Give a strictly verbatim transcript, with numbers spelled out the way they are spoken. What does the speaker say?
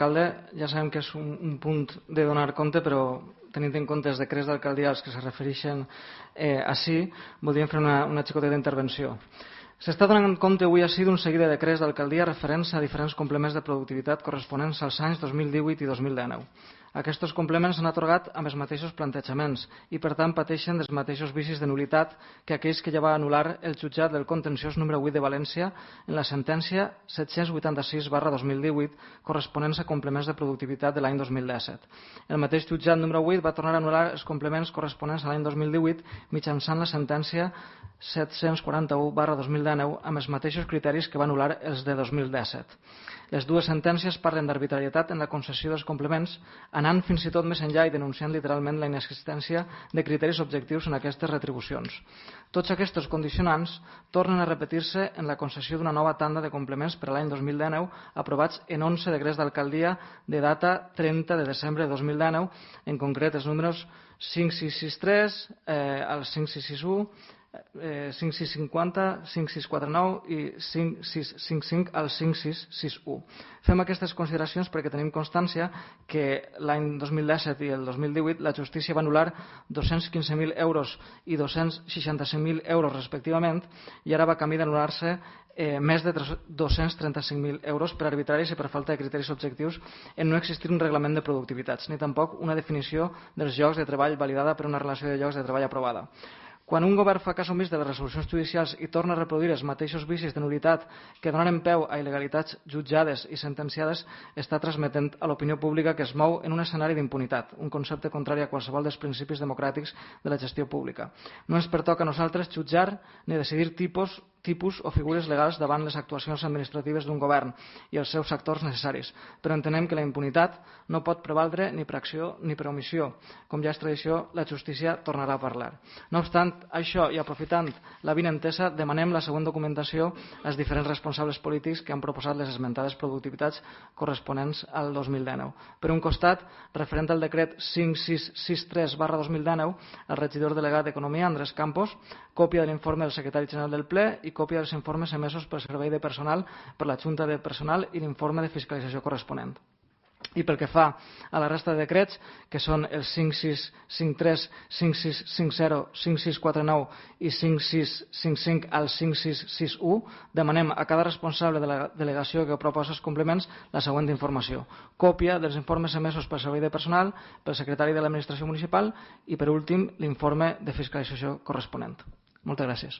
Alcalde, ja sabem que és un, un punt de donar compte, però tenint en compte els decrets d'alcaldia als que se refereixen eh, així, voldríem fer una, una xicoteta d'intervenció. S'està donant compte avui així d'un seguit de decrets d'alcaldia referents a diferents complements de productivitat corresponents als anys dos mil divuit i dos mil dinou. Aquests complements s'han atorgat amb els mateixos plantejaments i, per tant, pateixen dels mateixos vicis de nulitat que aquells que ja va anul·lar el jutjat del contenciós número vuit de València en la sentència set-cents vuitanta-sis barra dos mil divuit corresponents a complements de productivitat de l'any dos mil disset. El mateix jutjat número vuit va tornar a anul·lar els complements corresponents a l'any dos mil divuit mitjançant la sentència set-cents quaranta-u barra dos mil dinou amb els mateixos criteris que va anul·lar els de dos mil disset. Les dues sentències parlen d'arbitrarietat en la concessió dels complements, anant fins i tot més enllà i denunciant literalment la inexistència de criteris objectius en aquestes retribucions. Tots aquests condicionants tornen a repetir-se en la concessió d'una nova tanda de complements per a l'any dos mil dinou aprovats en onze decrets d'alcaldia de data trenta de desembre de dos mil dinou, en concret els números cinc sis sis tres, eh, el cinc sis sis u, Eh, cinc sis cinquanta, cinc sis quatre nou i cinc sis cinc cinc al cinc sis sis u. Fem aquestes consideracions perquè tenim constància que l'any dos mil disset i el dos mil divuit la justícia va anul·lar dos-cents quinze mil euros i dos-cents seixanta-cinc mil euros respectivament i ara va camí d'anul·lar-se eh, més de dos-cents trenta-cinc mil euros per arbitraris i per falta de criteris objectius en no existir un reglament de productivitats ni tampoc una definició dels llocs de treball validada per una relació de llocs de treball aprovada. Quan un govern fa cas omís de les resolucions judicials i torna a reproduir els mateixos vicis de nulitat que donen peu a il·legalitats jutjades i sentenciades, està transmetent a l'opinió pública que es mou en un escenari d'impunitat, un concepte contrari a qualsevol dels principis democràtics de la gestió pública. No ens pertoca a nosaltres jutjar ni decidir tipus tipus o figures legals davant les actuacions administratives d'un govern i els seus actors necessaris, però entenem que la impunitat no pot prevaldre ni per acció ni per omissió. Com ja és tradició, la justícia tornarà a parlar. No obstant això, i aprofitant la vinentesa, demanem la següent documentació als diferents responsables polítics que han proposat les esmentades productivitats corresponents al dos mil dinou. Per un costat, referent al decret cinc sis sis tres barra dos mil dinou, el regidor delegat d'Economia, Andrés Campos, còpia de l'informe del secretari general del ple i còpia dels informes emesos pel Servei de Personal per la Junta de Personal i l'informe de fiscalització corresponent. I pel que fa a la resta de decrets, que són els cinc sis cinc tres, cinc sis cinc zero, cinc sis quatre nou i cinc sis cinc cinc al cinc sis sis u, demanem a cada responsable de la delegació que proposa els complements la següent informació. Còpia dels informes emesos pel Servei de Personal, pel secretari de l'Administració Municipal i, per últim, l'informe de fiscalització corresponent. Moltes gràcies.